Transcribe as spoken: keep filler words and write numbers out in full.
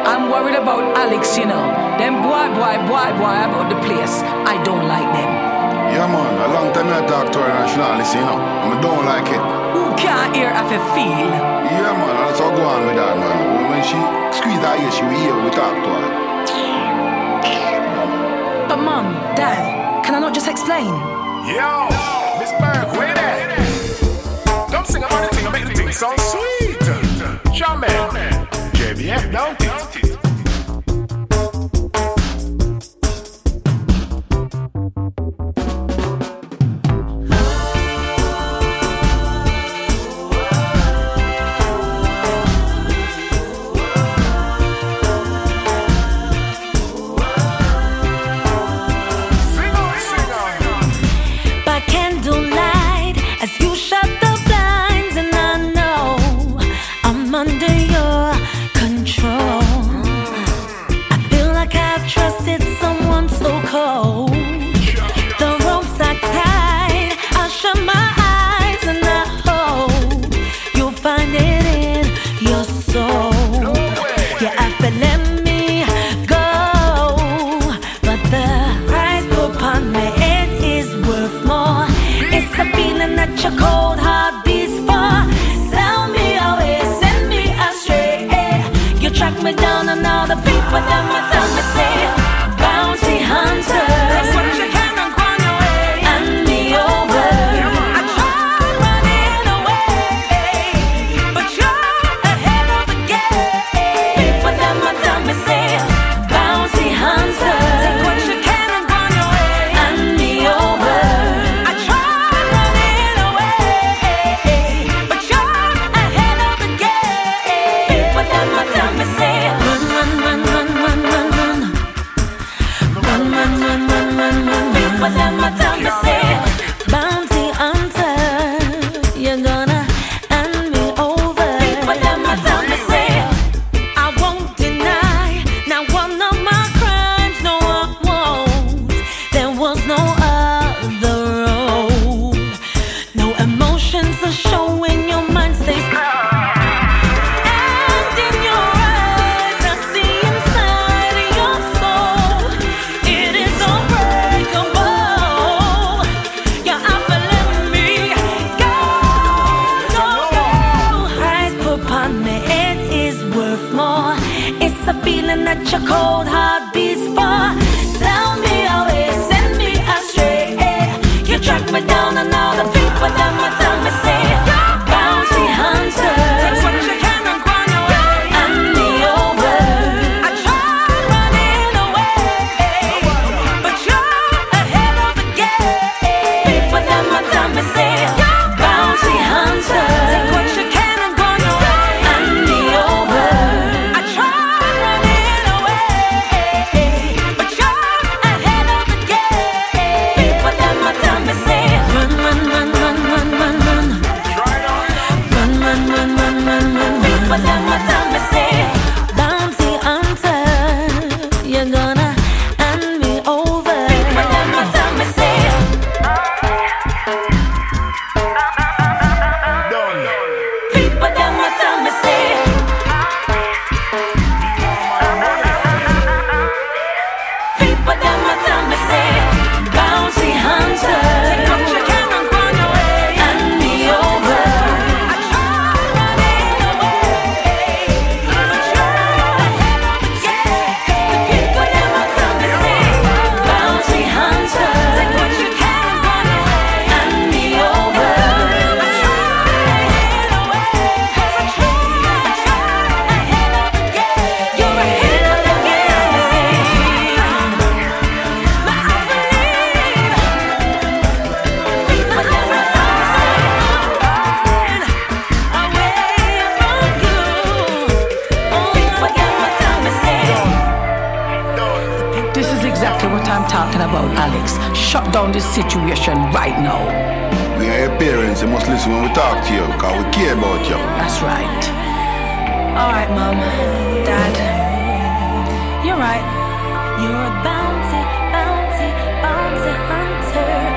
I'm worried about Alex, you know. Them boy, boy, boy, boy about the place. I don't like them. Yeah, man. A long time I talk to her and she not listen, you know. And I don't like it. Who can't hear if you feel? Yeah, man. That's how go on with that, man. When she squeeze her ear, she will hear we talk to her. But mom, dad, can I not just explain? Yo, Miss Berg, wait there. Don't sing about the thing, make the thing sound sweet. Jamming, J B F, don't it? Situation right now. We are your parents, you must listen when we talk to you, because we care about you. That's right. Alright, Mom, Dad, you're right. You're a bounty, bounty, bounty hunter.